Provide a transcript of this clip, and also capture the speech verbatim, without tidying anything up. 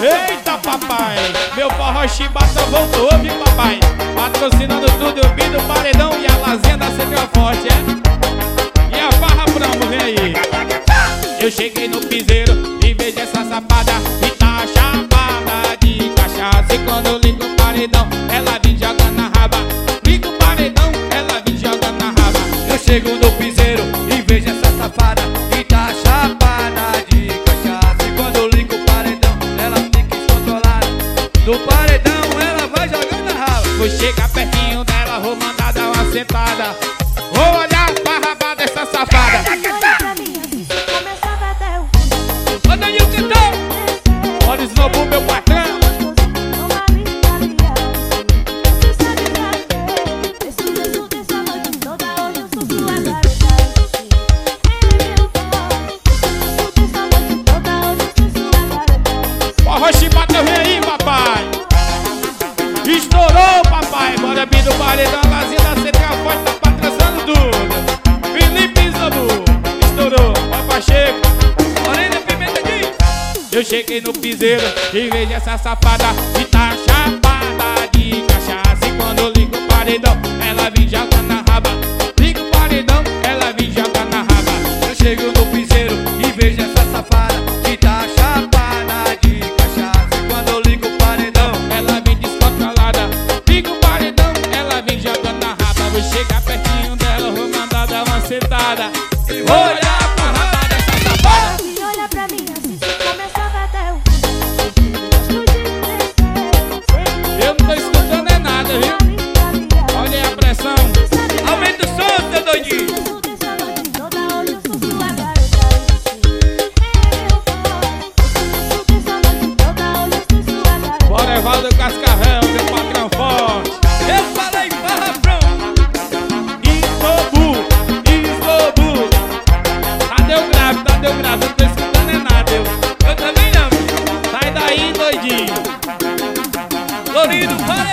Eita, papai, meu forró chibata voltou, viu, papai? Patrocinando tudo, o Bido, o Paredão e a Lazinha da Central Forte, é? E a Farra Bramo, vem aí. Eu cheguei no piseiro e vejo essa safada e tá chapada de cachaça. E quando eu ligo o paredão, ela vem jogando na raba. Ligo o paredão, ela vem jogando na raba. Eu chego no piseiro e vejo essa safada e tá chapada de cachaça. E quando eu ligo o paredão, ela fica descontrolada. No paredão ela vai jogando na raba. Vou chegar pertinho dela, vou mandar dar uma sentada. Vou olhar pra raba dessa safada. Manda aí o cantão. Olha o Snobu, meu patrão. Forró chibata, vem aí, papai. Estourou, papai. Bora vir do paredão, Lazinha da Central Forte tá patrocinando tudo. Felipe Snobu, estourou. Papai Checo. Eu cheguei no piseiro e vejo essa safada e tá chapada de cachaça. E quando eu ligo o paredão, ela vem jogando na raba. Ligo o paredão, ela vem jogando na raba. Eu chego no piseiro e vejo essa safada que tá chapada de cachaça. E quando eu ligo o paredão, ela vem descontrolada. Ligo o paredão, ela vem jogando na raba. Vou chegar pertinho dela, vou mandar dar uma sentada. E vou olhar pra raba dessa safada. E olha pra mim assim, se começava até o Eu não tô escutando é nada, viu? Olha aí a pressão. aumenta o som, seu doidinho. Bora, Evaldo Cascavel, meu patrão forte. Eu falei Farra Bramo. Snobu, Snobu. Cadê o grave, cadê o grave? Eu não tô escutando é nada, eu. Eu também não. Sai daí, doidinho. Florido, para